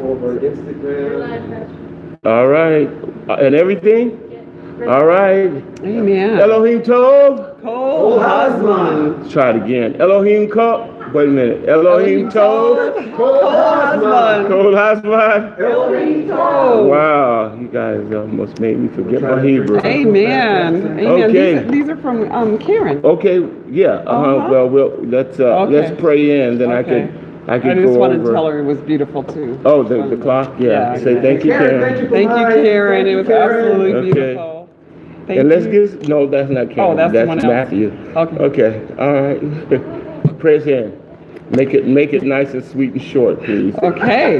over Instagram. All right. And everything? All right. Amen. Elohim Tov. Kol Hazman. Let's try it again. Elohim Kol. Wait a minute. Elohim Tov. Kol Hazman. Kol Hazman. Elohim Tov. Wow. You guys almost made me forget my Hebrew. Amen. Amen. Okay. These are from Karen. Okay. Yeah. Well, let's pray in. Then Okay. I can I go just wanted over. to tell her it was beautiful too. Oh, the clock. Yeah. Say thank you, Karen. Thank you, Karen. It was absolutely Okay. beautiful. Thank And let's you. get no, that's not Karen. Oh, that's someone else. Matthew. Okay. All right. Praise him. Make it nice and sweet and short, please. Okay.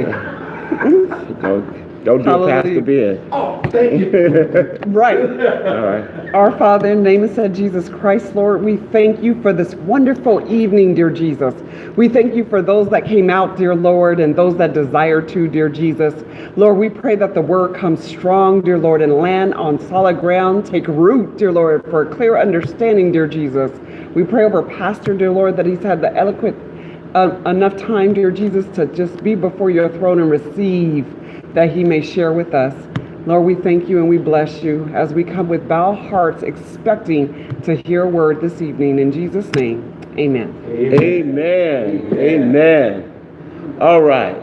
Don't do it past the bed. Oh, thank you. Right. All right. Our Father, in the name of said Jesus Christ, Lord, we thank you for this wonderful evening, dear Jesus. We thank you for those that came out, dear Lord, and those that desire to, dear Jesus. Lord, we pray that the word comes strong, dear Lord, and land on solid ground, take root, dear Lord, for a clear understanding, dear Jesus. We pray over Pastor, dear Lord, that he's had the eloquent enough time, dear Jesus, to just be before your throne and receive that he may share with us. Lord, we thank you and we bless you as we come with bowed hearts expecting to hear a word this evening. In Jesus' name, amen. Amen. Amen. All right.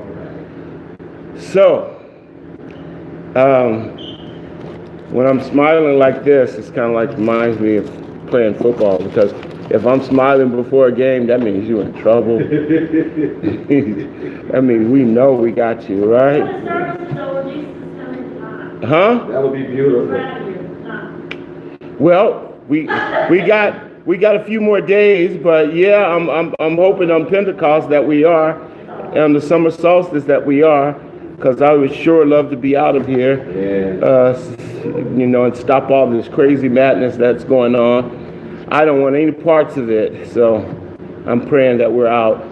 So, when I'm smiling like this, it's kind of like reminds me of playing football, because if I'm smiling before a game, that means you're in trouble. That means we know we got you, right? Huh? That would be beautiful. Well, we got a few more days, but yeah, I'm hoping on Pentecost that we are, and the summer solstice that we are, because I would sure love to be out of here, and stop all this crazy madness that's going on. I don't want any parts of it, so I'm praying that we're out.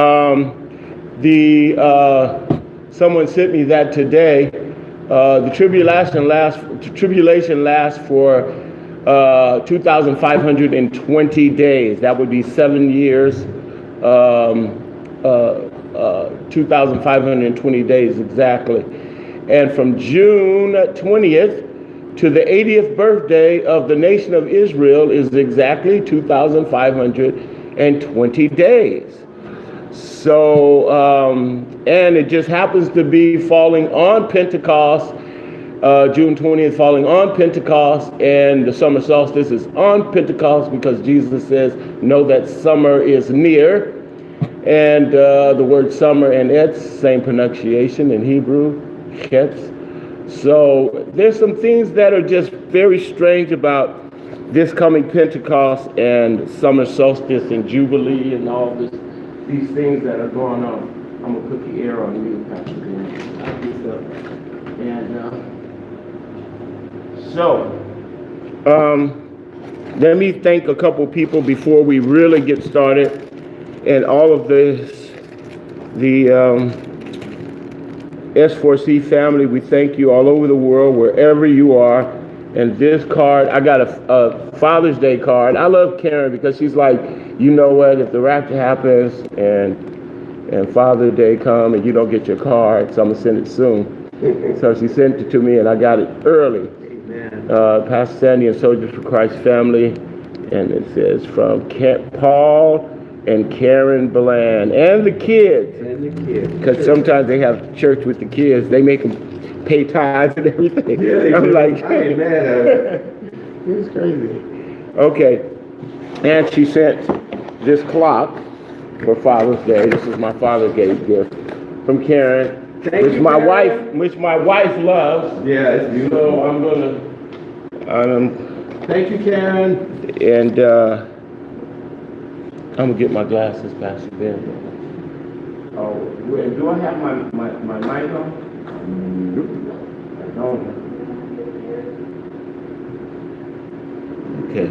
Someone sent me that today. The tribulation lasts for 2,520 days. That would be 7 years. 2,520 days exactly. And from June 20th to the 80th birthday of the nation of Israel is exactly 2,520 days. So, and it just happens to be falling on Pentecost, June 20th falling on Pentecost, and the summer solstice is on Pentecost because Jesus says, know that summer is near. And the word summer and etz, same pronunciation in Hebrew, chetz. So there's some things that are just very strange about this coming Pentecost and summer solstice and Jubilee and all these things that are going on. I'm gonna put the air on you, Pastor Ben. And let me thank a couple people before we really get started. And all of this, the S4C family, we thank you all over the world, wherever you are. And this card, I got a Father's Day card. I love Karen because she's like, you know what, if the rapture happens and Father's Day come and you don't get your card, so I'm going to send it soon. So she sent it to me and I got it early. Amen. Pastor Sandy and Soldiers for Christ family. And it says from Paul and Karen Bland and the kids. Because sometimes they have church with the kids. They make them pay tithes and everything. Yeah, I'm like, hey, man, it's crazy. Okay. And she sent this clock for Father's Day. This is my Father's Day gift from Karen, which my wife loves. Yeah, it's beautiful. So I'm gonna. Thank you, Karen. And I'm gonna get my glasses, Pastor Ben. Oh, do I have my mic on? Nope. No. Okay.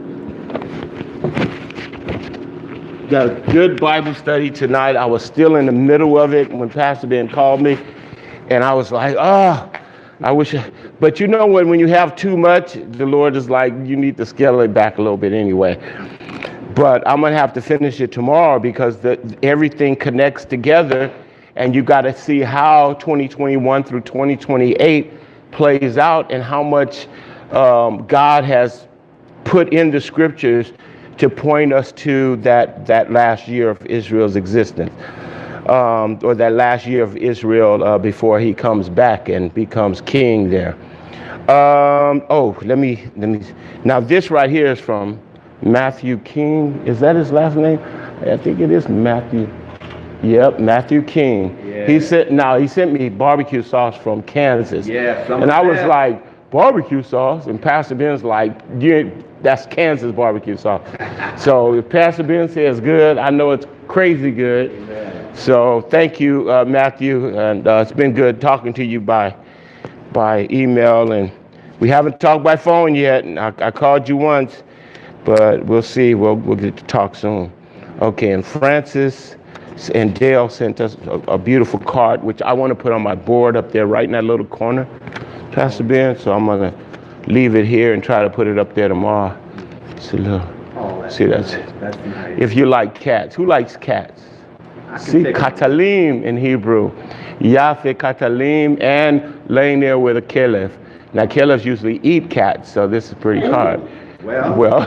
Got a good Bible study tonight. I was still in the middle of it when Pastor Ben called me, and I was like, I wish. But you know when you have too much, the Lord is like, you need to scale it back a little bit anyway. But I'm going to have to finish it tomorrow because everything connects together. and you got to see how 2021 through 2028 plays out and how much God has put in the scriptures to point us to that last year of Israel's existence, or that last year of Israel before he comes back and becomes king there. Let me. Now this right here is from Matthew King. Is that his last name? I think it is Matthew. Yep, Matthew King. Yeah. He sent me barbecue sauce from Kansas. Yeah, and I was like, barbecue sauce? And Pastor Ben's like, that's Kansas barbecue sauce. So if Pastor Ben says good, I know it's crazy good. Amen. So thank you, Matthew, and it's been good talking to you by email, and we haven't talked by phone yet. And I called you once, but we'll see. We'll get to talk soon. Okay, and Francis and Dale sent us a beautiful card, which I want to put on my board up there right in that little corner, Pastor Ben. So I'm going to leave it here and try to put it up there tomorrow. That's nice. If you like cats. Who likes cats? See, katalim in Hebrew. Yafe katalim, and laying there with a kelef. Now, kelefs usually eat cats, so this is pretty hard. Well.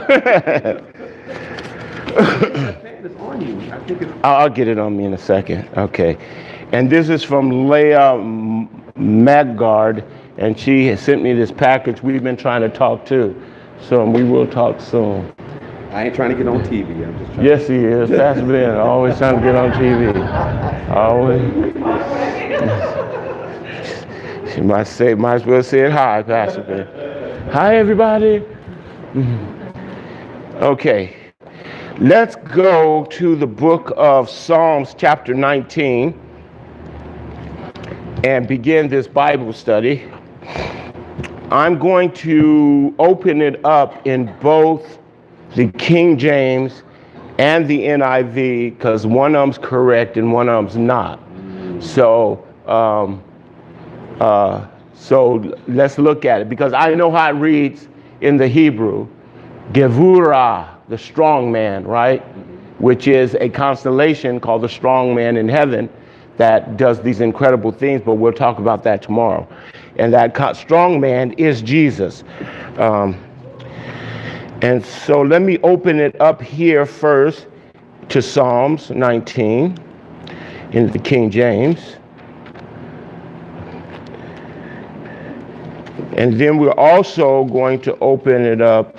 I'll get it on me in a second. Okay. And this is from Leah Magard, and she has sent me this package we've been trying to talk to. So we will talk soon. I ain't trying to get on TV. I'm just trying. Yes, he is. Pastor Ben, always trying to get on TV. Always. She might as well say it hi, Pastor Ben. Hi, everybody. Okay. Let's go to the book of Psalms chapter 19 and begin this Bible study. I'm going to open it up in both the King James and the NIV because one of them's correct and one of them's not. So let's look at it because I know how it reads in the Hebrew. Gevurah, the strong man, right? Which is a constellation called the strong man in heaven that does these incredible things, but we'll talk about that tomorrow. And that strong man is Jesus. And so let me open it up here first to Psalms 19 in the King James. And then we're also going to open it up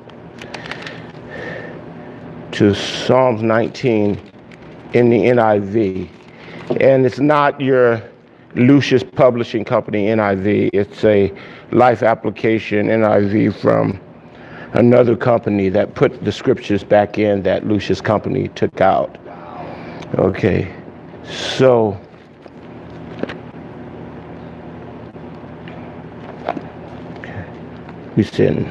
to Psalms 19 in the NIV. And it's not your Lucius Publishing Company NIV. It's a Life Application NIV from another company that put the scriptures back in that Lucius Company took out. Okay, so we send.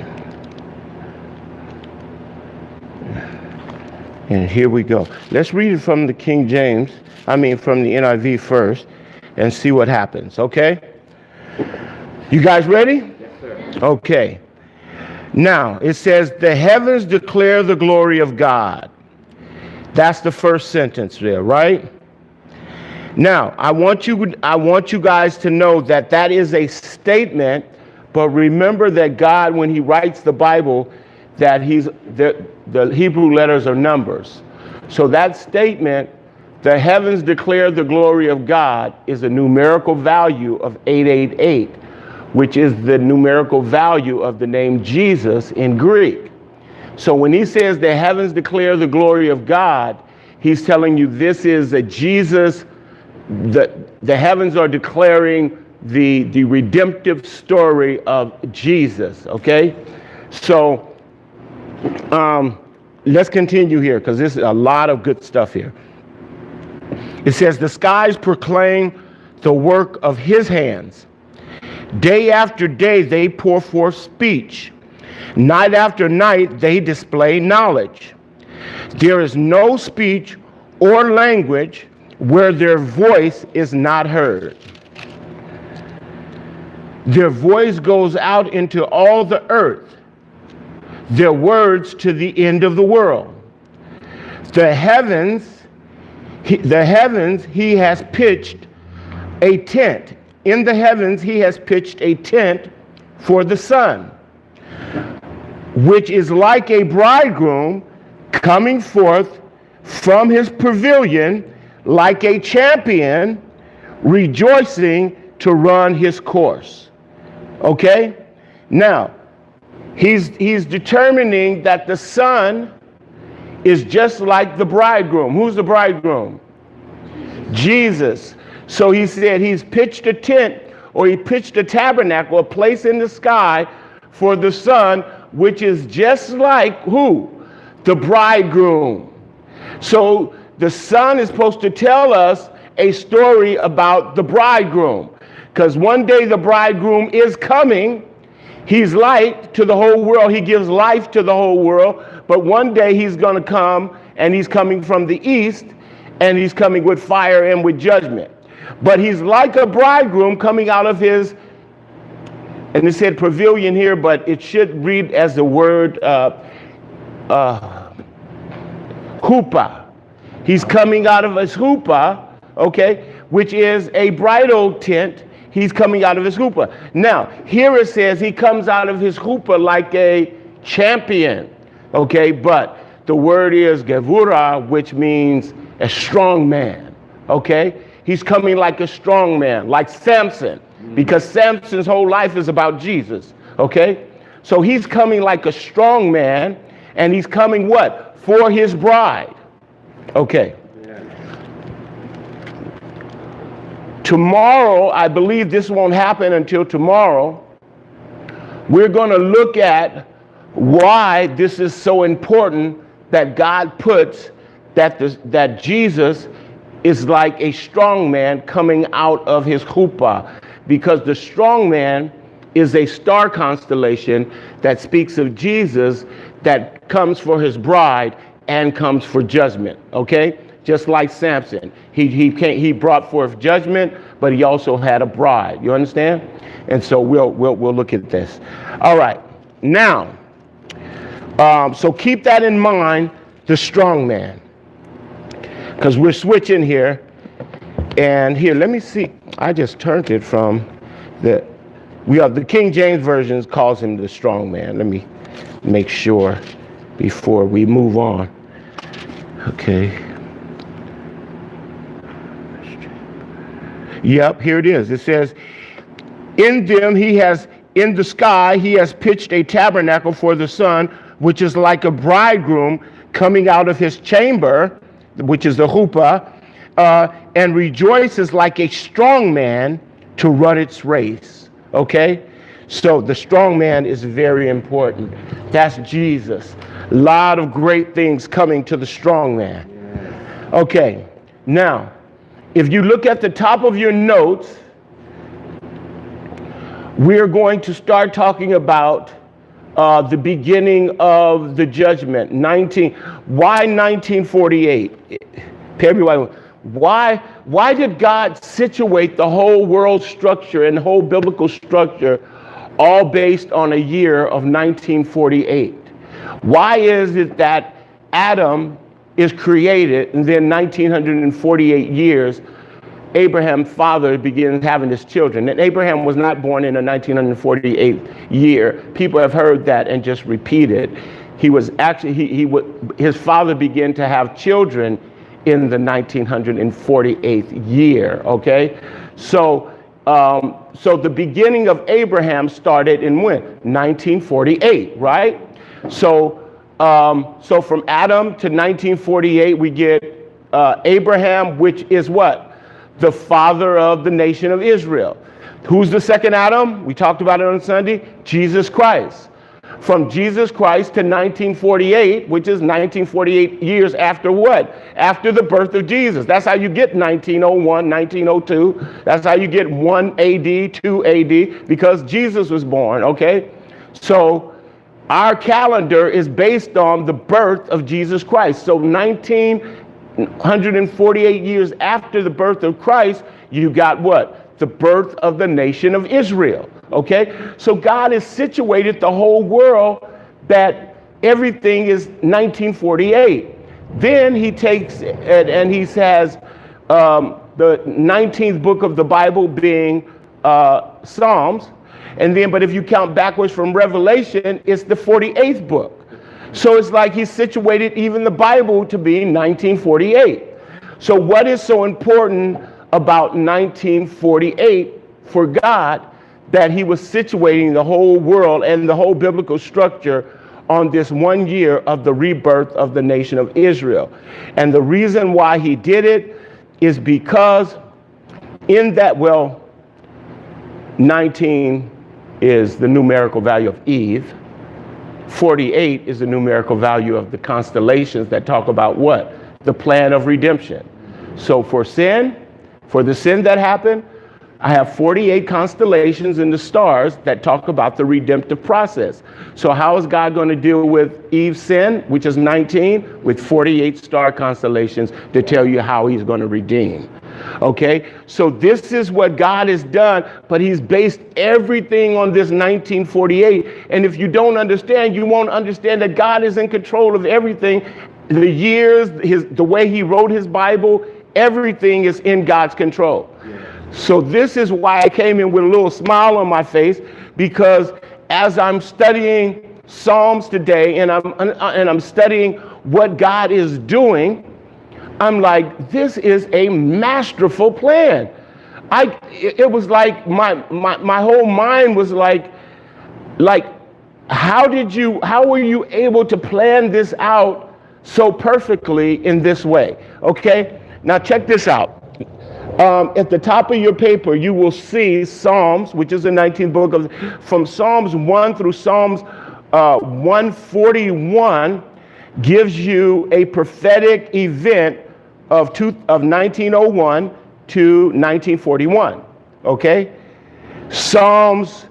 And here we go. Let's read it from the from the NIV first and see what happens, okay? You guys ready? Yes, sir. Okay. Now, it says, the heavens declare the glory of God. That's the first sentence there, right? Now, I want you guys to know that is a statement, but remember that God, when he writes the Bible, that the Hebrew letters are numbers. So that statement, the heavens declare the glory of God, is a numerical value of 888, which is the numerical value of the name Jesus in Greek. So when he says the heavens declare the glory of God, he's telling you this is a Jesus, the heavens are declaring the redemptive story of Jesus, okay? So let's continue here because this is a lot of good stuff here. It says, the skies proclaim the work of his hands. Day after day they pour forth speech. Night after night they display knowledge. There is no speech or language where their voice is not heard. Their voice goes out into all the earth, their words to the end of the world. The heavens The heavens, he has pitched a tent. In the heavens, he has pitched a tent for the sun, which is like a bridegroom coming forth from his pavilion, like a champion rejoicing to run his course. Okay? Now, he's determining that the sun is just like the bridegroom. Who's the bridegroom? Jesus. So he said he's pitched a tent, or he pitched a tabernacle, a place in the sky for the sun, which is just like who? The bridegroom. So the sun is supposed to tell us a story about the bridegroom, because one day the bridegroom is coming. He's light to the whole world. He gives life to the whole world. But one day he's going to come, and he's coming from the east, and he's coming with fire and with judgment. But he's like a bridegroom coming out of his, and it said pavilion here, but it should read as the word chuppah. He's coming out of his chuppah, okay, which is a bridal tent. He's coming out of his chuppah. Now, here it says he comes out of his chuppah like a champion, okay, but the word is gevurah, which means a strong man, okay? He's coming like a strong man, like Samson, because Samson's whole life is about Jesus, okay? So he's coming like a strong man, and he's coming what? For his bride, okay. Tomorrow, I believe this won't happen until tomorrow, we're going to look at why this is so important that God puts that Jesus is like a strong man coming out of his chuppah, because the strong man is a star constellation that speaks of Jesus, that comes for his bride and comes for judgment, okay? Just like Samson, he brought forth judgment, but he also had a bride. You understand? And so we'll look at this. All right. Now, so keep that in mind, the strong man, because we're switching here. And here, let me see. I just turned it from the King James Version calls him the strong man. Let me make sure before we move on. Okay. Yep, here it is. It says, in the sky, he has pitched a tabernacle for the sun, which is like a bridegroom coming out of his chamber, which is the chuppah, and rejoices like a strong man to run its race. Okay? So the strong man is very important. That's Jesus. A lot of great things coming to the strong man. Okay, now, if you look at the top of your notes, we're going to start talking about the beginning of the judgment. Why 1948? Why did God situate the whole world structure and the whole biblical structure all based on a year of 1948? Why is it that Adam is created, and then 1948 years, Abraham's father begins having his children? And Abraham was not born in a 1948 year. People have heard that and just repeat it. He was actually, his father began to have children in the 1948 year, okay? So the beginning of Abraham started in when? 1948, right? So from Adam to 1948, we get Abraham, which is what? The father of the nation of Israel. Who's the second Adam? We talked about it on Sunday. Jesus Christ. From Jesus Christ to 1948, which is 1948 years after what? After the birth of Jesus. That's how you get 1901, 1902. That's how you get 1 AD, 2 AD, because Jesus was born, okay? So our calendar is based on the birth of Jesus Christ. So 1948 years after the birth of Christ, you got what? The birth of the nation of Israel. Okay? So God has situated the whole world that everything is 1948. Then he takes and he has the 19th book of the Bible being Psalms. And then, but if you count backwards from Revelation, it's the 48th book. So it's like he's situated even the Bible to be 1948. So what is so important about 1948 for God that he was situating the whole world and the whole biblical structure on this 1 year of the rebirth of the nation of Israel? And the reason why he did it is because in that, 19 is the numerical value of Eve. 48 is the numerical value of the constellations that talk about what? The plan of redemption. So for the sin that happened, I have 48 constellations in the stars that talk about the redemptive process. So how is God going to deal with Eve's sin, which is 19, with 48 star constellations to tell you how he's going to redeem? Okay, so this is what God has done, but he's based everything on this 1948. And if you don't understand, you won't understand that God is in control of everything. The years, the way he wrote his Bible, everything is in God's control. So this is why I came in with a little smile on my face, because as I'm studying Psalms today and I'm studying what God is doing, I'm like, this is a masterful plan. It was like my whole mind was like, how were you able to plan this out so perfectly in this way? Okay, now check this out. At the top of your paper, you will see Psalms, which is the 19th book from Psalms 1 through Psalms 141 gives you a prophetic event of 1901 to 1941, okay? Psalms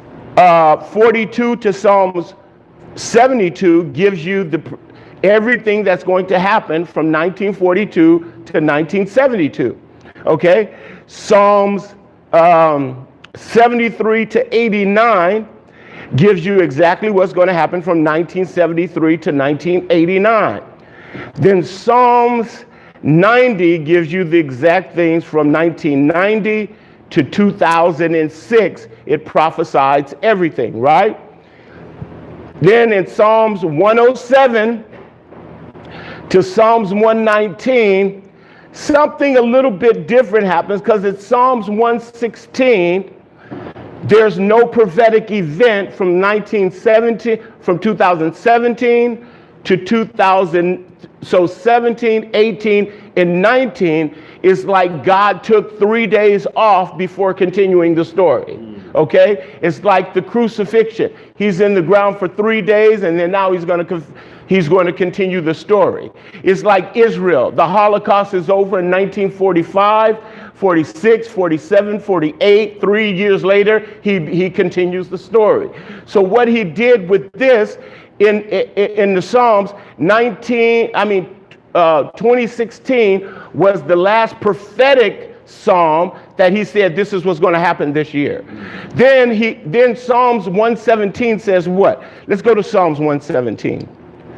42 to Psalms 72 gives you everything that's going to happen from 1942 to 1972, okay? Psalms 73 to 89 gives you exactly what's going to happen from 1973 to 1989. Then Psalms 90 gives you the exact things from 1990 to 2006. It prophesies everything, right? Then in Psalms 107 to Psalms 119, something a little bit different happens, because it's Psalms 116. There's no prophetic event from 2017 to 2000. So 17, 18, and 19 is like God took 3 days off before continuing the story. Okay? It's like the crucifixion. He's in the ground for 3 days, and then now he's going to continue the story. It's like Israel. The Holocaust is over in 1945, 46, 47, 48. 3 years later, he continues the story. So what he did with this in the Psalms, 2016 was the last prophetic psalm that he said this is what's going to happen this year. Then Psalms 117 says what? Let's go to Psalms 117.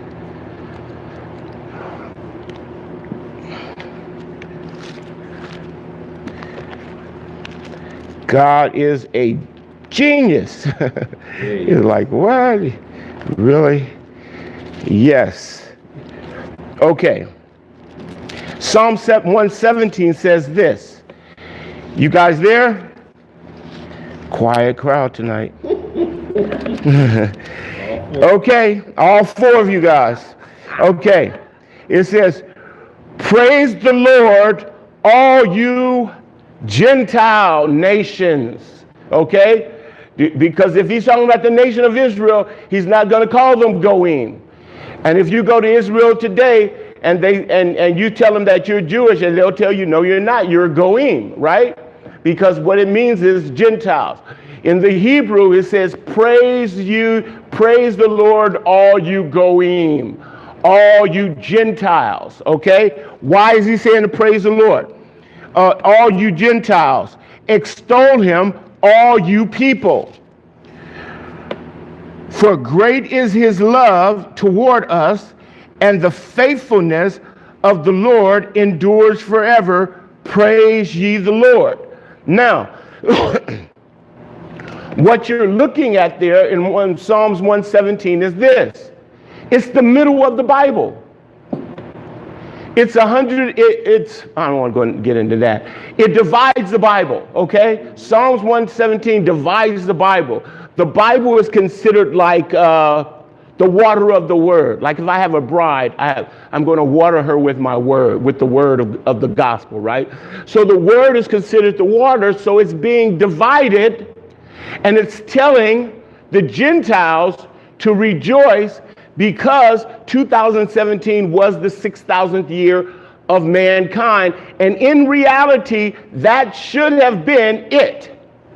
God is a genius. You're like, what? Really? Yes. Okay. Psalm 117 says this. You guys there? Quiet crowd tonight. Okay, all four of you guys. Okay. It says, praise the Lord, all you Gentile nations. Okay? Because if he's talking about the nation of Israel, he's not going to call them goyim. And if you go to Israel today and you tell them that you're Jewish, and they'll tell you, no, you're not, you're goyim, right? Because what it means is Gentiles. In the Hebrew, it says, praise the Lord, all you goyim, all you Gentiles, okay? Why is he saying to praise the Lord? All you Gentiles, extol him, all you people. For great is his love toward us, and the faithfulness of the Lord endures forever. Praise ye the Lord. Now, what you're looking at there in Psalms 117 is this. It's the middle of the Bible. It's I don't want to go and get into that. It divides the Bible, okay? Psalms 117 divides the Bible. The Bible is considered like the water of the word. Like if I have a bride, I'm going to water her with my word, with the word of the gospel, right? So the word is considered the water, so it's being divided, and it's telling the Gentiles to rejoice because 2017 was the 6,000th year of mankind. And in reality, that should have been it.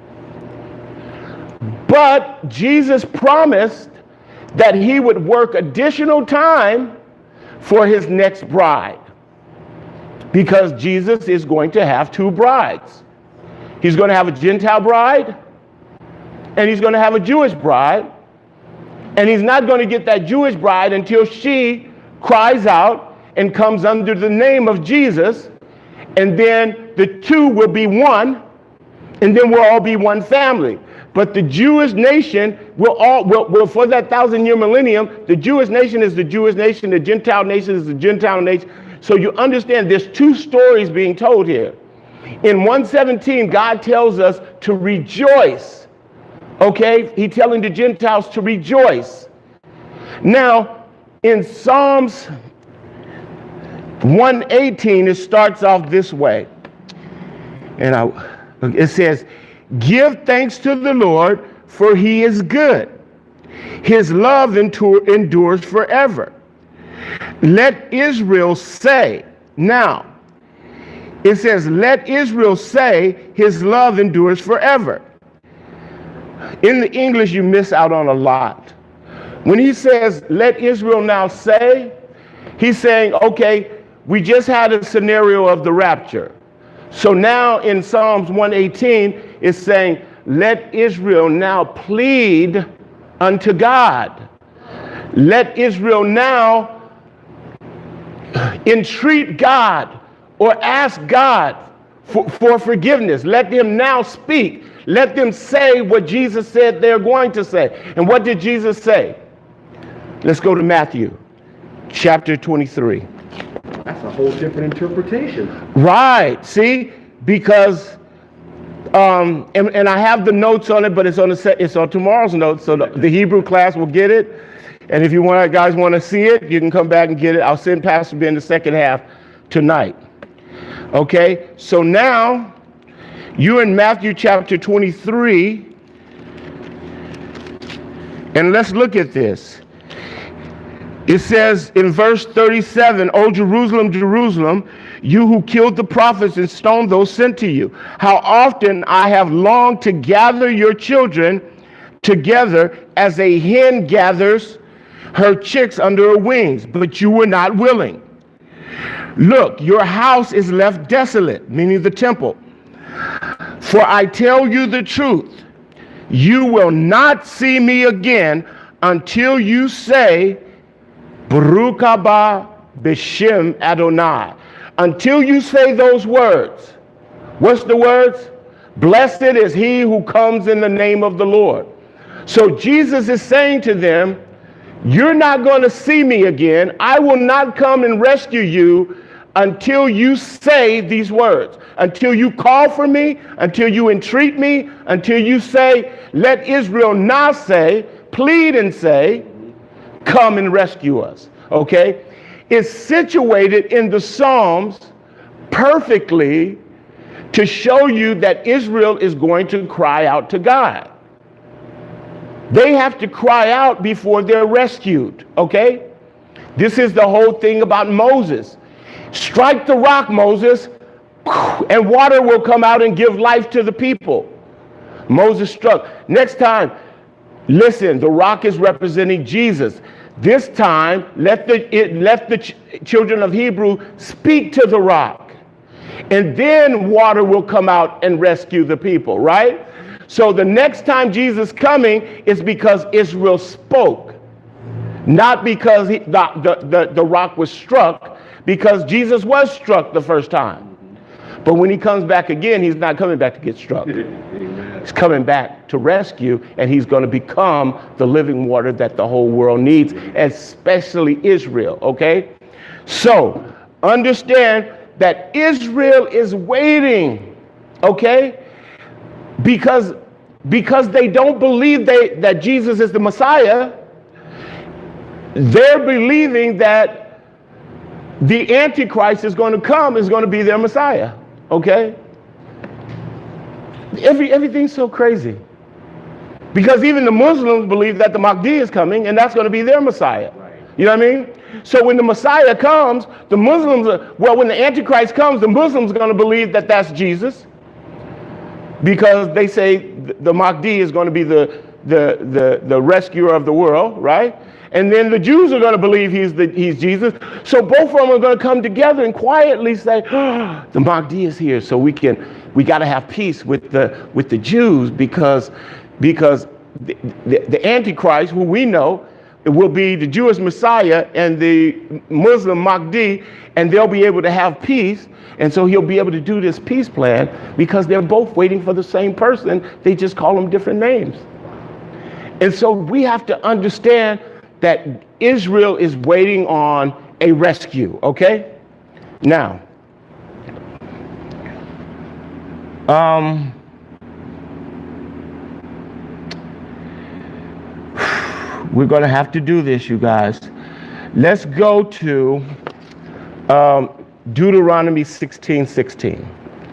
But Jesus promised that he would work additional time for his next bride, because Jesus is going to have two brides. He's going to have a Gentile bride, and he's going to have a Jewish bride. And he's not going to get that Jewish bride until she cries out and comes under the name of Jesus. And then the two will be one, and then we'll all be one family. But the Jewish nation will for that 1,000-year millennium, the Jewish nation is the Jewish nation, the Gentile nation is the Gentile nation. So you understand there's two stories being told here. In 117, God tells us to rejoice. Okay, he's telling the Gentiles to rejoice. Now, in Psalms 118, it starts off this way. And it says, give thanks to the Lord, for he is good. His love endures forever. Let Israel say. Now, it says, let Israel say, his love endures forever. In the English, you miss out on a lot. When he says, let Israel now say, he's saying, okay, we just had a scenario of the rapture. So now in Psalms 118, it's saying, let Israel now plead unto God. Let Israel now entreat God or ask God for forgiveness. Let them now speak. Let them say what Jesus said they're going to say. And what did Jesus say? Let's go to Matthew chapter 23. That's a whole different interpretation. Right. See, because and I have the notes on it, but it's on tomorrow's notes, so the Hebrew class will get it. And if you guys want to see it, you can come back and get it. I'll send Pastor Ben the second half tonight. Okay. So now, you're in Matthew chapter 23, and let's look at this. It says in verse 37, O Jerusalem, Jerusalem, you who killed the prophets and stoned those sent to you, how often I have longed to gather your children together as a hen gathers her chicks under her wings, but you were not willing. Look, your house is left desolate, meaning the temple. For I tell you the truth, you will not see me again until you say, Baruch haba b'shem Adonai. Until you say those words. What's the words? Blessed is he who comes in the name of the Lord. So Jesus is saying to them, you're not going to see me again. I will not come and rescue you until you say these words, until you call for me, until you entreat me, until you say, let Israel now say, plead and say, come and rescue us. Okay? It's situated in the Psalms perfectly to show you that Israel is going to cry out to God. They have to cry out before they're rescued. Okay? This is the whole thing about Moses. Strike the rock, Moses, and water will come out and give life to the people. Moses struck. Next time, listen, the rock is representing Jesus. This time, let the children of Hebrew speak to the rock. And then water will come out and rescue the people, right? So the next time Jesus coming is because Israel spoke. Not because the rock was struck, because Jesus was struck the first time. But when he comes back again, he's not coming back to get struck. He's coming back to rescue, and he's going to become the living water that the whole world needs, especially Israel, okay? So understand that Israel is waiting, okay? Because they don't believe that Jesus is the Messiah. They're believing that the Antichrist is going to be their Messiah. Okay? Everything's so crazy. Because even the Muslims believe that the Mahdi is coming and that's going to be their Messiah. Right. You know what I mean? So when the Messiah comes, the Muslims when the Antichrist comes, the Muslims are going to believe that that's Jesus. Because they say the Mahdi is going to be the rescuer of the world, right? And then the Jews are going to believe he's Jesus. So both of them are going to come together and quietly say, oh, the Mahdi is here. So we got to have peace with the Jews because the Antichrist, who we know, it will be the Jewish Messiah and the Muslim Mahdi, and they'll be able to have peace. And so he'll be able to do this peace plan because they're both waiting for the same person. They just call them different names. And so we have to understand that Israel is waiting on a rescue, okay? Now, we're going to have to do this, you guys. Let's go to Deuteronomy 16:16.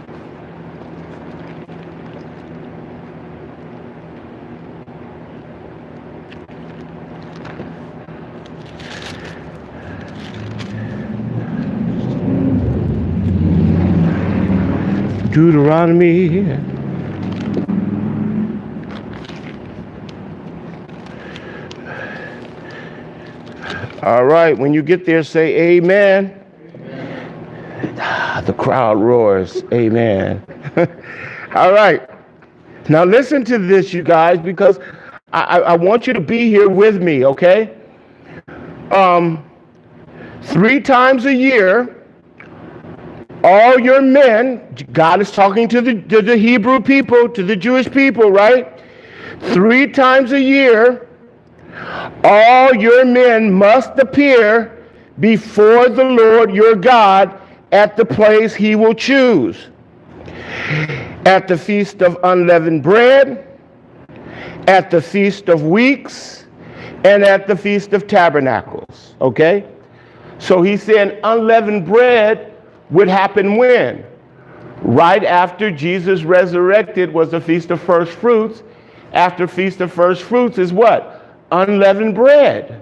Deuteronomy. All right, when you get there, say amen. The crowd roars, amen. All right, now listen to this, you guys, because I want you to be here with me, okay? 3 times a year, all your men, God is talking to the Hebrew people, to the Jewish people, right? 3 times a year, all your men must appear before the Lord your God at the place he will choose. At the Feast of Unleavened Bread, at the Feast of Weeks, and at the Feast of Tabernacles, okay? So he said unleavened bread would happen when? Right after Jesus resurrected was the Feast of First Fruits. After Feast of First Fruits is what? Unleavened bread.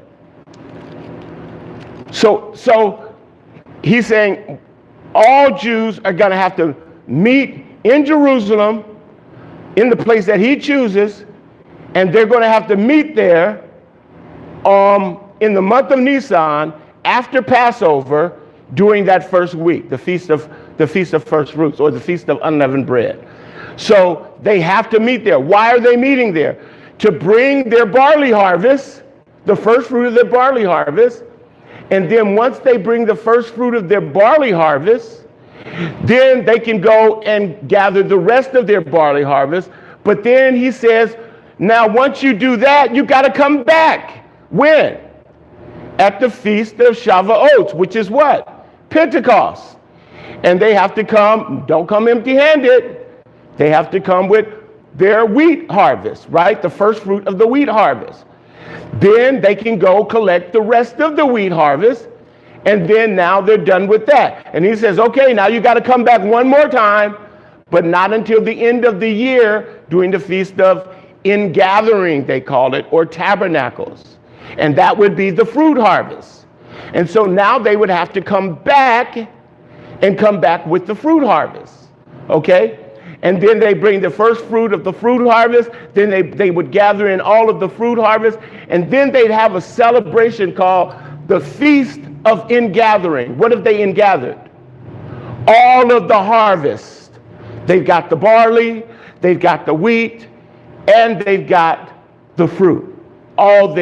So he's saying all Jews are going to have to meet in Jerusalem in the place that he chooses, and they're going to have to meet there in the month of Nisan after Passover during that first week, the Feast of First Fruits, or the Feast of Unleavened Bread. So they have to meet there. Why are they meeting there? To bring their barley harvest, the first fruit of their barley harvest. And then once they bring the first fruit of their barley harvest, then they can go and gather the rest of their barley harvest. But then he says, now once you do that, you got to come back. When? At the Feast of Shavuot, which is what? Pentecost. And they have to come, don't come empty-handed. They have to come with their wheat harvest, right? The first fruit of the wheat harvest. Then they can go collect the rest of the wheat harvest, and then now they're done with that. And he says, okay, now you got to come back one more time, but not until the end of the year during the Feast of Ingathering, they call it, or Tabernacles. And that would be the fruit harvest. And so now they would have to come back with the fruit harvest, okay? And then they bring the first fruit of the fruit harvest. Then they would gather in all of the fruit harvest. And then they'd have a celebration called the Feast of Ingathering. What have they ingathered? All of the harvest. They've got the barley, they've got the wheat, and they've got the fruit. All there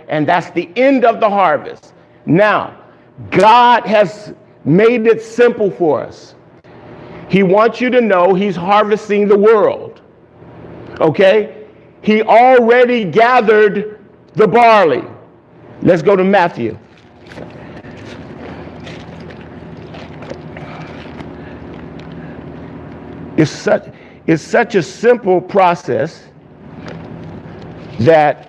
and that's the end of the harvest. Now, God has made it simple for us. He wants you to know he's harvesting the world. Okay? He already gathered the barley. Let's go to Matthew. It's such a simple process that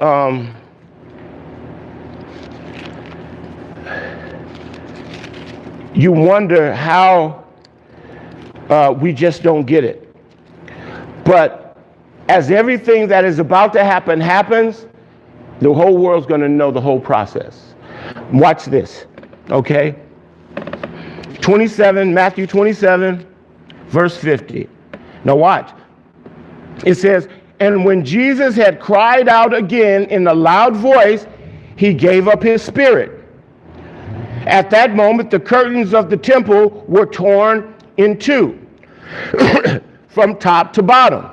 you wonder how we just don't get it. But as everything that is about to happen happens, the whole world's going to know the whole process. Watch this, okay? 27, Matthew 27, verse 50. Now watch. It says, and when Jesus had cried out again in a loud voice, he gave up his spirit. At that moment, the curtains of the temple were torn in two, from top to bottom.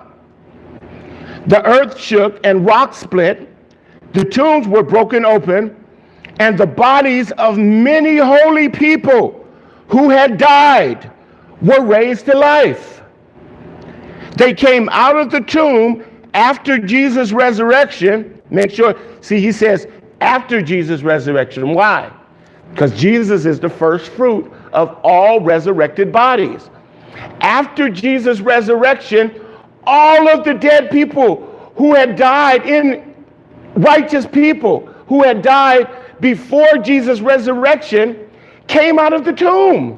The earth shook and rocks split. The tombs were broken open, and the bodies of many holy people who had died were raised to life. They came out of the tomb after Jesus' resurrection. Make sure, see, he says after Jesus' resurrection. Why? Because Jesus is the first fruit of all resurrected bodies. After Jesus' resurrection, all of the dead people who had died, righteous people who had died before Jesus' resurrection, came out of the tomb.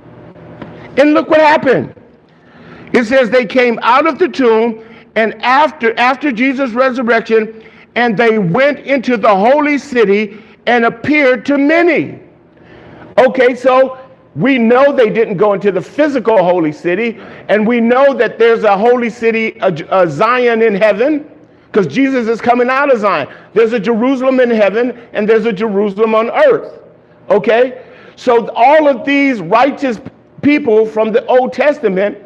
And look what happened. It says they came out of the tomb, and after Jesus' resurrection, and they went into the holy city and appeared to many. Okay, so we know they didn't go into the physical holy city, and we know that there's a holy city, a Zion in heaven, because Jesus is coming out of Zion. There's a Jerusalem in heaven, and there's a Jerusalem on earth. Okay, so all of these righteous people from the Old Testament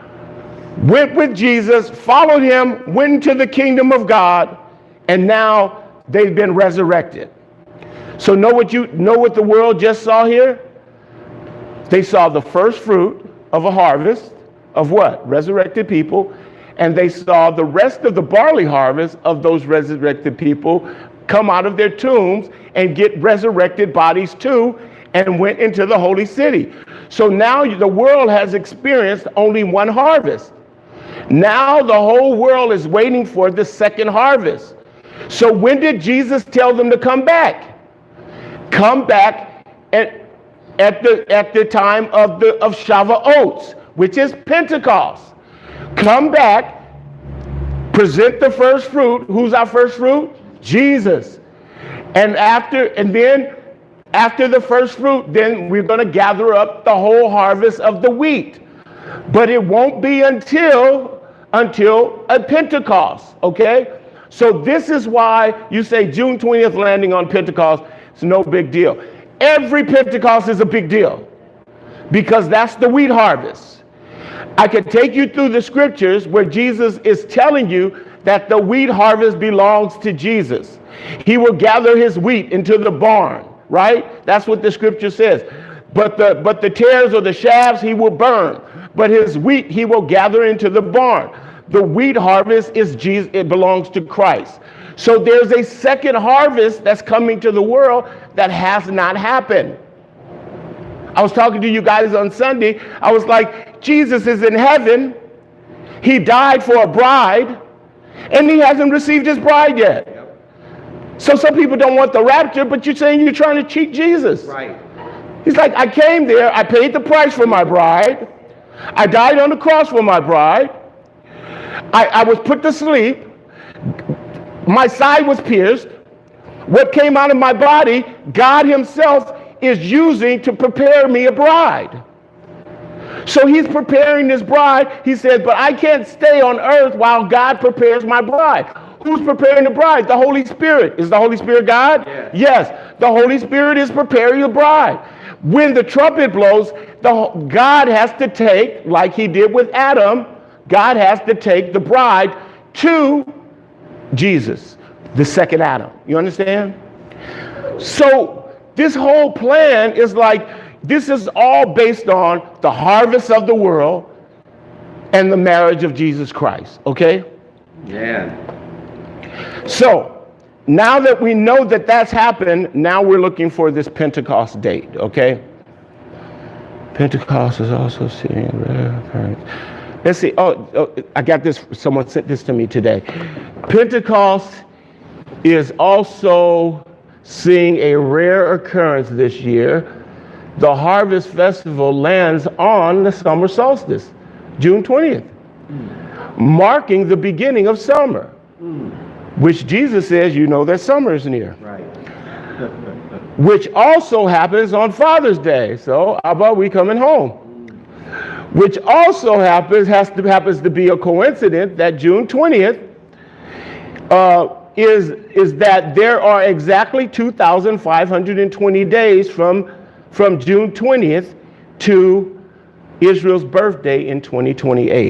went with Jesus, followed him, went into the kingdom of God, and now they've been resurrected. So know what the world just saw here? They saw the first fruit of a harvest of what? Resurrected people. And they saw the rest of the barley harvest of those resurrected people come out of their tombs and get resurrected bodies too, and went into the holy city. So now the world has experienced only one harvest. Now the whole world is waiting for the second harvest. So when did Jesus tell them to come back? Come back at the time of Shavuot, which is Pentecost. Come back, present the first fruit. Who's our first fruit? Jesus. And then after the first fruit, then we're going to gather up the whole harvest of the wheat. But it won't be until a Pentecost, okay? So this is why you say June 20th landing on Pentecost. It's no big deal. Every Pentecost is a big deal because that's the wheat harvest. I could take you through the scriptures where Jesus is telling you that the wheat harvest belongs to Jesus. He will gather his wheat into the barn, right? That's what the scripture says. But the tares or the shafts he will burn, but his wheat he will gather into the barn. The wheat harvest is Jesus, it belongs to Christ. So there's a second harvest that's coming to the world that has not happened. I was talking to you guys on Sunday. I was like, Jesus is in heaven. He died for a bride, and he hasn't received his bride yet. So some people don't want the rapture, but you're saying you're trying to cheat Jesus. Right. He's like, I came there, I paid the price for my bride. I died on the cross for my bride. I was put to sleep. My side was pierced. What came out of my body, God himself is using to prepare me a bride. So he's preparing this bride. He said, but I can't stay on earth while God prepares my bride. Who's preparing the bride? The Holy Spirit. Is the Holy Spirit God? Yes. Yes. The Holy Spirit is preparing the bride. When the trumpet blows, God has to take, like he did with Adam, God has to take the bride to Jesus, the second Adam. You understand? So this whole plan is like, this is all based on the harvest of the world and the marriage of Jesus Christ, okay? Yeah. So now that we know that that's happened, now we're looking for this Pentecost date, okay? Pentecost is also seeing rare occurrence. Let's see. Oh, I got this. Someone sent this to me today. Pentecost is also seeing a rare occurrence this year. The Harvest Festival lands on the summer solstice, June 20th, marking the beginning of summer, which Jesus says, you know that summer is near. Right. Which also happens on Father's Day. So how about we coming home? Which also happens to be a coincidence that June 20th is that there are exactly 2,520 days from June 20th to Israel's birthday in 2028.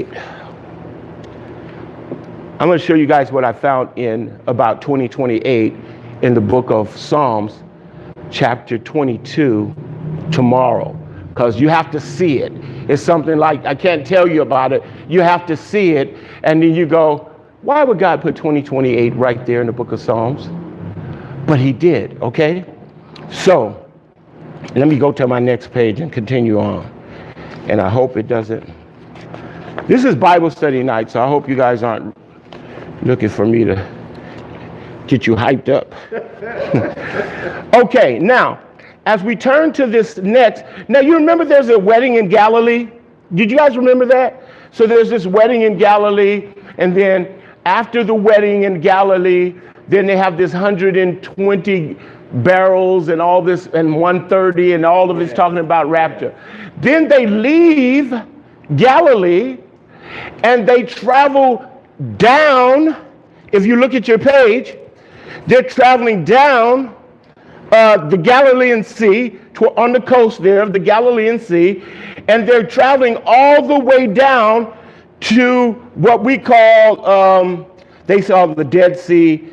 I'm going to show you guys what I found in about 2028 in the book of Psalms, chapter 22, tomorrow, because you have to see it. It's something like, I can't tell you about it. You have to see it, and then you go, why would God put 2028 right there in the book of Psalms? But he did, okay? So let me go to my next page and continue on. And I hope it doesn't. This is Bible study night, so I hope you guys aren't looking for me to get you hyped up. Okay, now, as we turn to this next, now you remember there's a wedding in Galilee? Did you guys remember that? So there's this wedding in Galilee, and then after the wedding in Galilee, then they have this 120 barrels and all this, and 130, and all of it's talking about rapture. Then they leave Galilee, and they travel down. If you look at your page, they're traveling down the Galilean Sea, on the coast there of the Galilean Sea, and they're traveling all the way down to what we call, they saw the Dead Sea.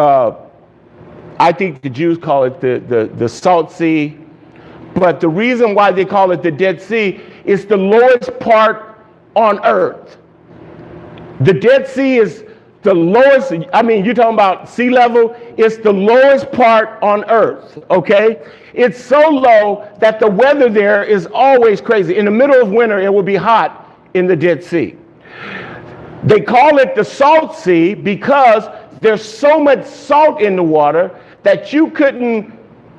I think the Jews call it the Salt Sea. But the reason why they call it the Dead Sea is the lowest part on earth. The Dead Sea is the lowest, I mean, you're talking about sea level, it's the lowest part on earth, okay? It's so low that the weather there is always crazy. In the middle of winter, it will be hot in the Dead Sea. They call it the Salt Sea because there's so much salt in the water that you couldn't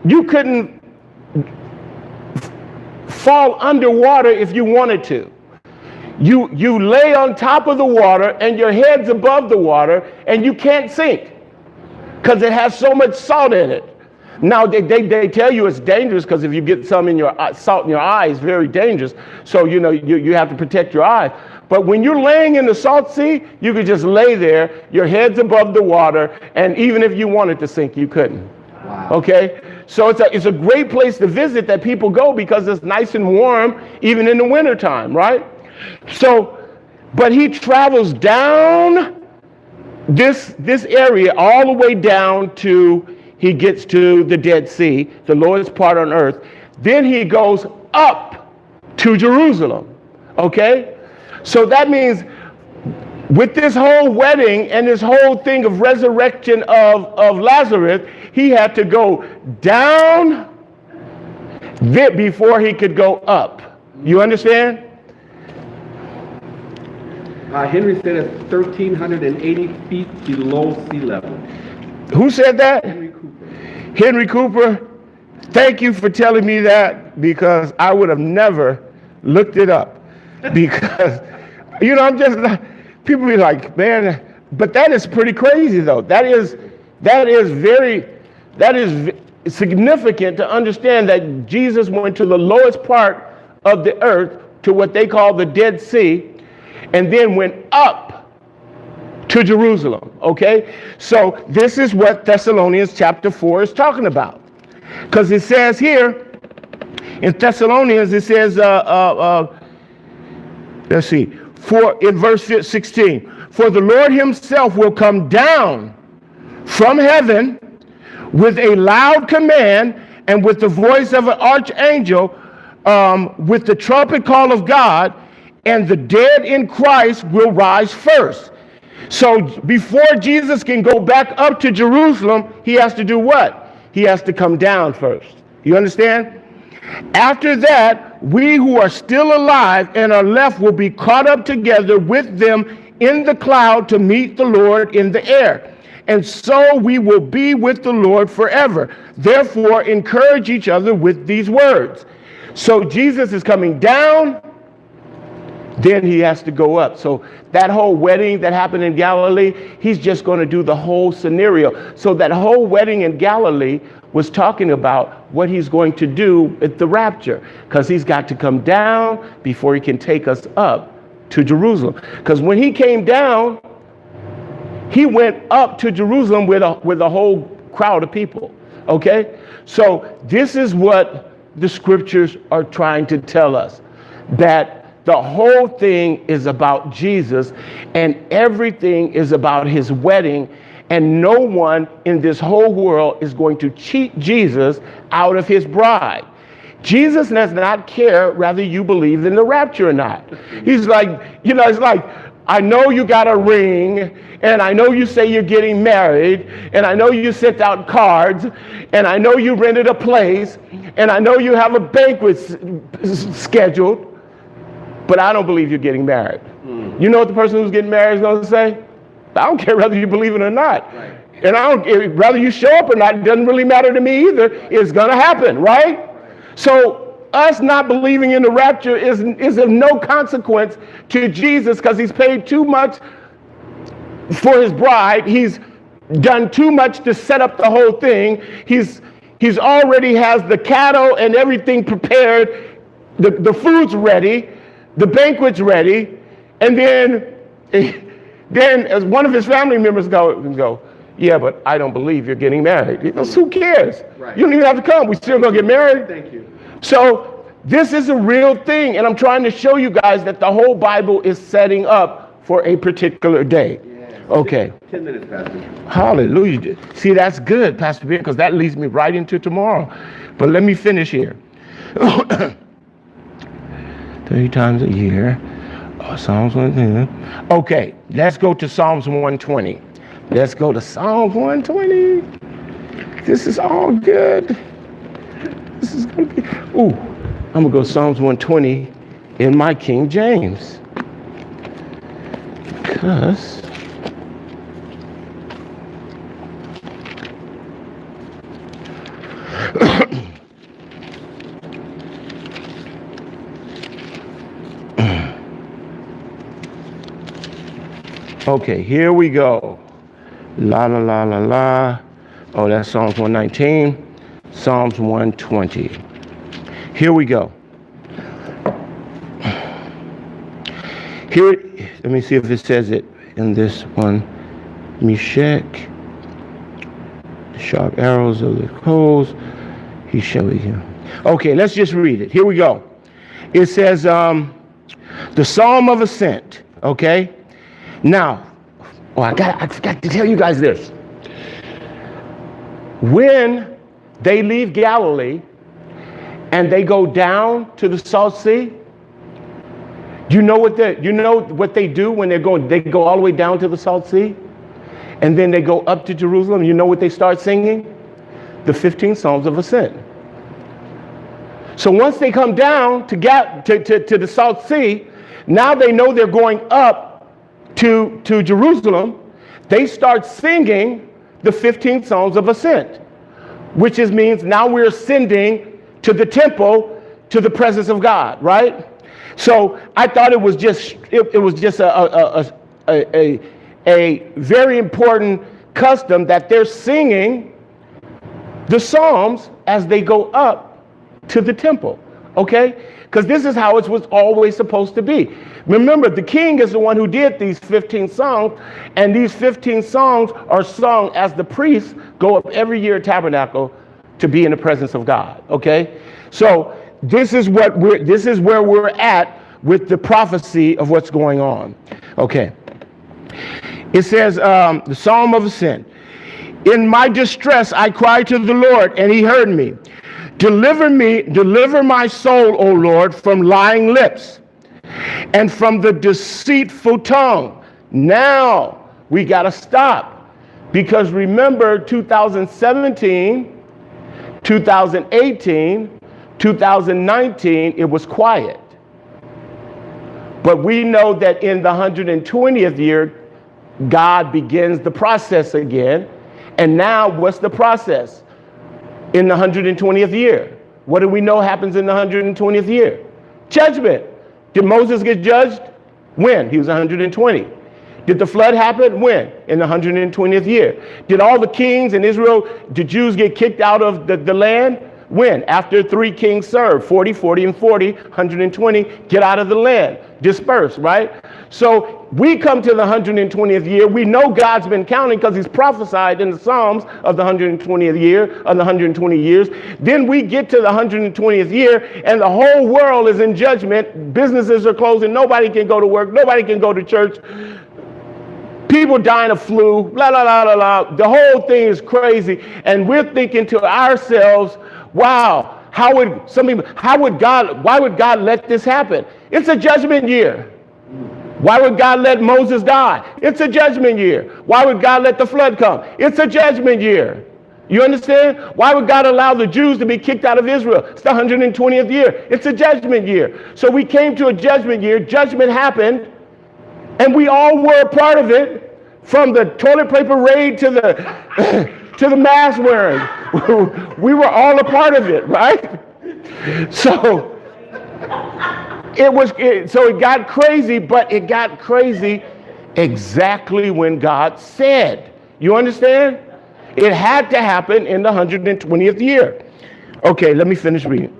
fall underwater if you wanted to. You lay on top of the water and your head's above the water and you can't sink because it has so much salt in it. Now they tell you it's dangerous because if you get some in your salt in your eye, it's very dangerous. So you know you have to protect your eyes. But when you're laying in the Salt Sea, you could just lay there, your head's above the water, and even if you wanted to sink, you couldn't. Wow. Okay? So it's a great place to visit that people go because it's nice and warm even in the wintertime, right? So, but he travels down this area all the way down to, he gets to the Dead Sea, the lowest part on earth. Then he goes up to Jerusalem, okay? So that means with this whole wedding and this whole thing of resurrection of Lazarus, he had to go down before he could go up. You understand? Henry said it's 1,380 feet below sea level. Who said that? Henry Cooper. Henry Cooper. Thank you for telling me that because I would have never looked it up. Because, you know, I'm just, people be like, man, but that is pretty crazy though. That is significant to understand that Jesus went to the lowest part of the earth to what they call the Dead Sea, and then went up to Jerusalem, okay? So this is what Thessalonians chapter 4 is talking about. Because it says here, in Thessalonians, it says, let's see, in verse 16, for the Lord himself will come down from heaven with a loud command and with the voice of an archangel, with the trumpet call of God, and the dead in Christ will rise first. So before Jesus can go back up to Jerusalem, he has to do what? He has to come down first. You understand? After that, we who are still alive and are left will be caught up together with them in the cloud to meet the Lord in the air. And so we will be with the Lord forever. Therefore, encourage each other with these words. So Jesus is coming down, then he has to go up. So that whole wedding that happened in Galilee, he's just going to do the whole scenario. So that whole wedding in Galilee was talking about what he's going to do at the rapture, because he's got to come down before he can take us up to Jerusalem. Because when he came down, he went up to Jerusalem with a whole crowd of people. Okay? So this is what the scriptures are trying to tell us, that the whole thing is about Jesus and everything is about his wedding, and no one in this whole world is going to cheat Jesus out of his bride. Jesus does not care whether you believe in the rapture or not. He's like, it's like, I know you got a ring, and I know you say you're getting married, and I know you sent out cards, and I know you rented a place, and I know you have a banquet scheduled, but I don't believe you're getting married. You know what the person who's getting married is going to say? I don't care whether you believe it or not. Right. And I don't, whether you show up or not, it doesn't really matter to me either. It's going to happen, right? So us not believing in the rapture is of no consequence to Jesus, because he's paid too much for his bride. He's done too much to set up the whole thing. He's already has the cattle and everything prepared. The food's ready. The banquet's ready. And then as one of his family members go, yeah, but I don't believe you're getting married. He goes, who cares? Right. You don't even have to come. We're still going to get married. Thank you. So this is a real thing. And I'm trying to show you guys that the whole Bible is setting up for a particular day. Yeah. Okay. 10 minutes, Pastor. Hallelujah. See, that's good, Pastor Pierre, because that leads me right into tomorrow. But let me finish here. 30 times a year. Psalms 120. Okay, let's go to Psalms 120. Let's go to Psalms 120. This is all good. This is going to be... Ooh, I'm going to go Psalms 120 in my King James. Because... Okay, here we go. La, la, la, la, la. Oh, that's Psalms 119. Psalms 120. Here we go. Here, let me see if it says it in this one. Meshach, the sharp arrows of the coals, he shall be here. Okay, let's just read it. Here we go. It says, the Psalm of Ascent, okay? Now, I forgot to tell you guys this. When they leave Galilee and they go down to the Salt Sea, you know what they do when they're going? They go all the way down to the Salt Sea, and then they go up to Jerusalem. You know what they start singing? The 15 Psalms of Ascent. So once they come down to the Salt Sea, now they know they're going up to Jerusalem. They start singing the 15 Psalms of Ascent, which means now we're ascending to the temple, to the presence of God, right? So I thought it was just a very important custom that they're singing the Psalms as they go up to the temple, okay? Because this is how it was always supposed to be. Remember, the king is the one who did these 15 songs, and these 15 songs are sung as the priests go up every year at Tabernacle to be in the presence of God, okay? So this is where we're at with the prophecy of what's going on. Okay. It says, the Psalm of Ascent. In my distress, I cried to the Lord, and he heard me. Deliver my soul, O Lord, from lying lips and from the deceitful tongue. Now we got to stop, because remember 2017, 2018, 2019, it was quiet. But we know that in the 120th year, God begins the process again. And now what's the process in the 120th year? What do we know happens in the 120th year? Judgment. Did Moses get judged? When? He was 120. Did the flood happen? When? In the 120th year. Did all the kings in Israel, the Jews, get kicked out of the land? When? After 3 kings served, 40, 40, and 40, 120, get out of the land, disperse, right? So we come to the 120th year. We know God's been counting because he's prophesied in the Psalms of the 120th year, of the 120 years. Then we get to the 120th year and the whole world is in judgment. Businesses are closing. Nobody can go to work. Nobody can go to church. People dying of flu, blah, blah, blah, blah, blah. The whole thing is crazy. And we're thinking to ourselves, wow, why would God let this happen? It's a judgment year. Why would God let Moses die? It's a judgment year. Why would God let the flood come? It's a judgment year. You understand? Why would God allow the Jews to be kicked out of Israel? It's the 120th year. It's a judgment year. So we came to a judgment year. Judgment happened, and we all were a part of it, from the toilet paper raid to the to the mask wearing. We were all a part of it, right? So it got crazy, but it got crazy exactly when God said. You understand? It had to happen in the 120th year. Okay, let me finish reading.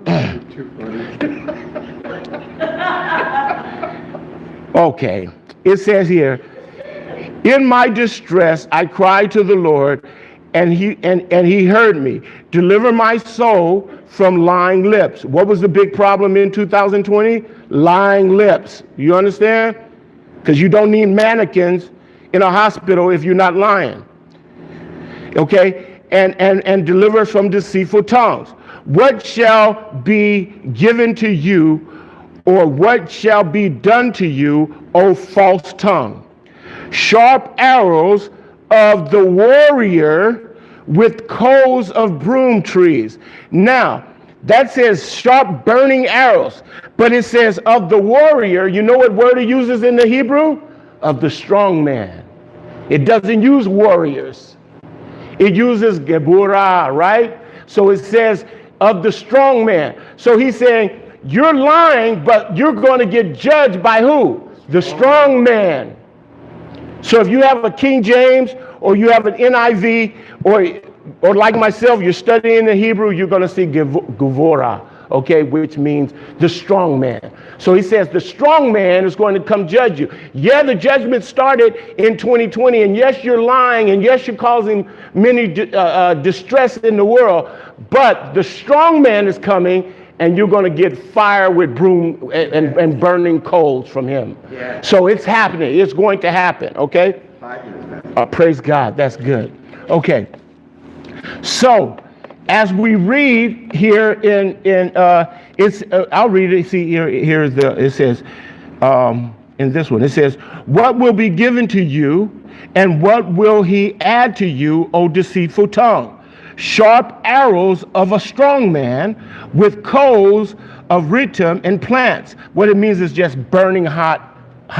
Okay, it says here, in my distress, I cried to the Lord, and he heard me. Deliver my soul from lying lips. What was the big problem in 2020? Lying lips. You understand? Because you don't need mannequins in a hospital if you're not lying. Okay? And deliver us from deceitful tongues. What shall be given to you, or what shall be done to you, O false tongue? Sharp arrows of the warrior with coals of broom trees. Now, that says sharp burning arrows, but it says of the warrior. You know what word it uses in the Hebrew? Of the strong man. It doesn't use warriors. It uses geburah, right? So it says of the strong man. So he's saying, you're lying, but you're going to get judged by who? The strong man. So if you have a King James, or you have an NIV, or like myself, you're studying the Hebrew, you're going to see Gevurah, okay, which means the strong man. So he says the strong man is going to come judge you. Yeah, the judgment started in 2020, and yes, you're lying, and yes, you're causing many distress in the world, but the strong man is coming, and you're going to get fire with broom and burning coals from him. Yeah. So it's happening. It's going to happen, okay? Praise God. That's good. Okay. So as we read here I'll read it. See, it says, in this one, it says, what will be given to you, and what will he add to you, O deceitful tongue? Sharp arrows of a strong man with coals of ritum and plants. What it means is just burning hot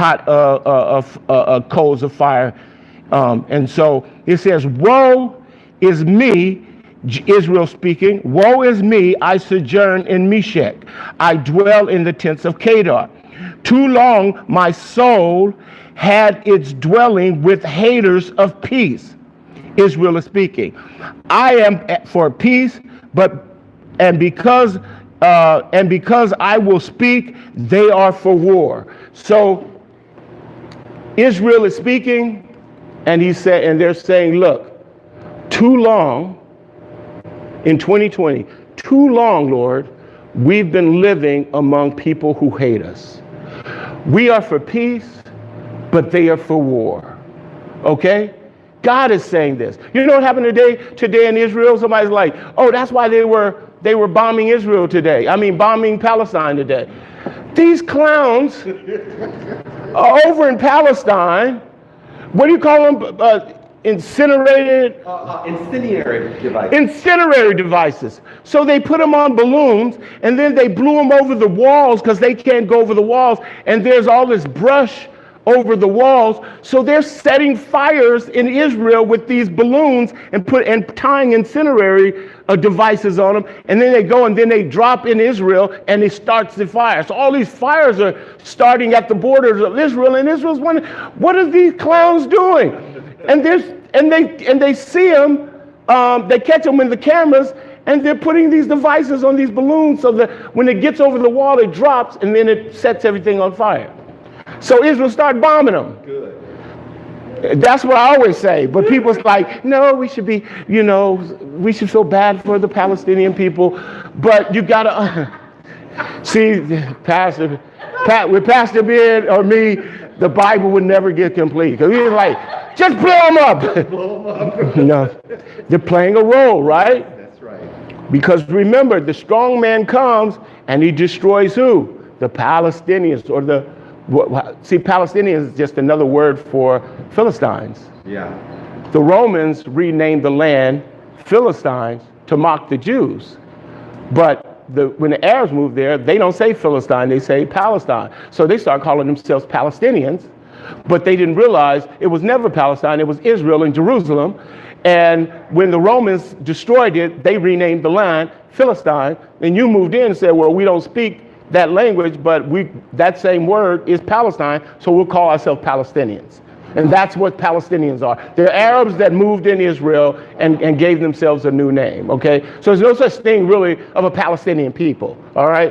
coals of fire. And so it says, woe is me, Israel speaking, woe is me, I sojourn in Meshech. I dwell in the tents of Kedar. Too long my soul had its dwelling with haters of peace. Israel is speaking. I am for peace, and because I will speak, they are for war. So Israel is speaking, and they're saying, look, too long in 2020, too long, Lord, we've been living among people who hate us. We are for peace, but they are for war. Okay? God is saying this. You know what happened today in Israel? Somebody's like, oh, that's why they were bombing Israel today. I mean, bombing Palestine today. These clowns are over in Palestine. What do you call them? Incinerated? Incendiary device. Incendiary devices. So they put them on balloons, and then they blew them over the walls because they can't go over the walls, and there's all this brush over the walls. So they're setting fires in Israel with these balloons and tying incendiary devices on them, and then they go and then they drop in Israel, and it starts the fire. So all these fires are starting at the borders of Israel, and Israel's wondering, what are these clowns doing? And they see them, they catch them in the cameras, and they're putting these devices on these balloons so that when it gets over the wall, it drops, and then it sets everything on fire. So Israel started bombing them. Good. That's what I always say. But people's like, no, we should be, we should feel bad for the Palestinian people. But you got to see, with Pastor Ben or me, the Bible would never get complete. Because he's like, just blow them up. Blow them up. No, they're playing a role, right? That's right. Because remember, the strong man comes and he destroys who? The Palestinians or Palestinians is just another word for Philistines. Yeah. The Romans renamed the land Philistines to mock the Jews. But when the Arabs moved there, they don't say Philistine, they say Palestine. So they start calling themselves Palestinians, but they didn't realize it was never Palestine, it was Israel and Jerusalem. And when the Romans destroyed it, they renamed the land Philistine. And you moved in and said, well, we don't speak that language, but that same word is Palestine, so we'll call ourselves Palestinians. And that's what Palestinians are. They're Arabs that moved in Israel and gave themselves a new name, okay? So there's no such thing really of a Palestinian people, all right?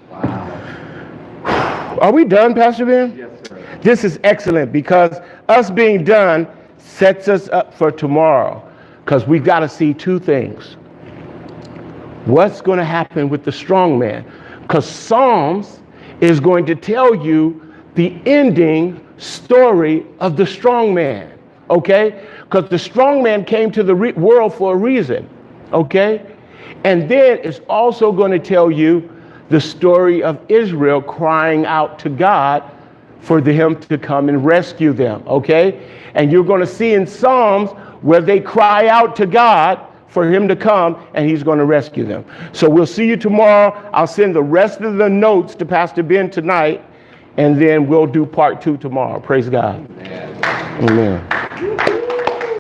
Wow. Are we done, Pastor Ben? Yes, sir. This is excellent because us being done sets us up for tomorrow because we've got to see two things. What's going to happen with the strong man? Because Psalms is going to tell you the ending story of the strong man, okay? Because the strong man came to the world for a reason, okay? And then it's also going to tell you the story of Israel crying out to God for him to come and rescue them, okay? And you're going to see in Psalms where they cry out to God for him to come and he's going to rescue them. So we'll see you tomorrow. I'll send the rest of the notes to Pastor Ben tonight, and then we'll do part 2 tomorrow. Praise God. Amen. Amen.